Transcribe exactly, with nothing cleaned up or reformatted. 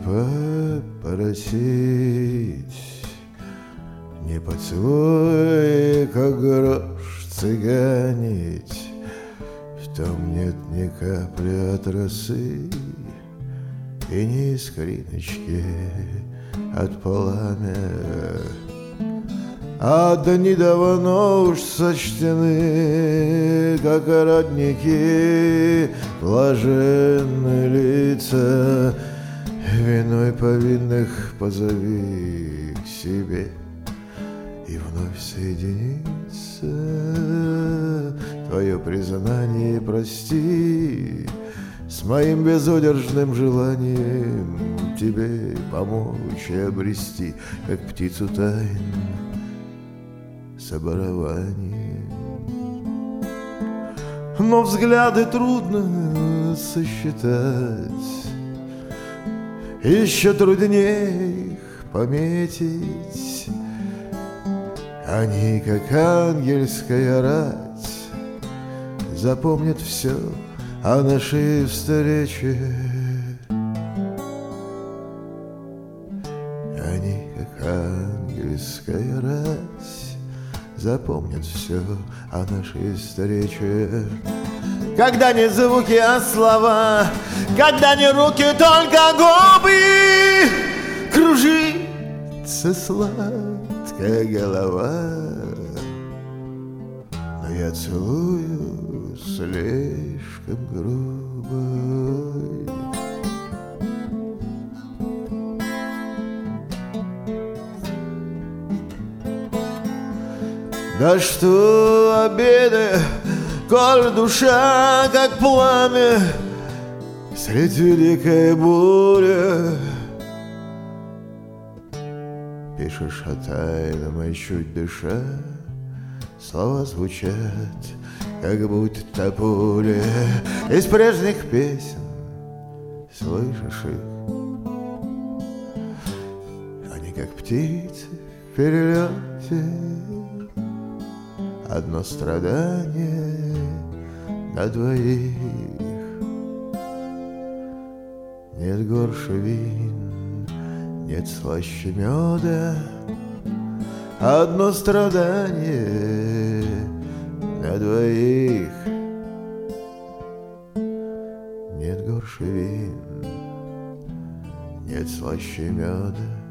попросить не поцелуй, как грош цыганить. В том нет ни капли от росы и ни искриночки от пламя. А дни давно уж сочтены, как родники, блаженные лица. Виной повинных позови к себе и вновь соединиться. Твое признание прости с моим безудержным желанием тебе помочь и обрести, как птицу тайн с оборованием. Но взгляды трудно сосчитать, еще труднее их пометить. Они, как ангельская рать, запомнят все о нашей встрече. Они, как ангельская рать, запомнят все о нашей встрече. Когда не звуки, а слова, когда не руки, только губы, кружится сладкая голова. Но я целую слишком грубо. Да что обиды, коль душа, как пламя, средь великой бури. Пишешь о тайном, и чуть дыша, слова звучат, как будто пули из прежних песен. Слышишь их? Они, как птицы в перелете, одно страдание на двоих. Нет горше вин, нет слаще меда, одно страдание на двоих. Нет горше вин, нет слаще меда,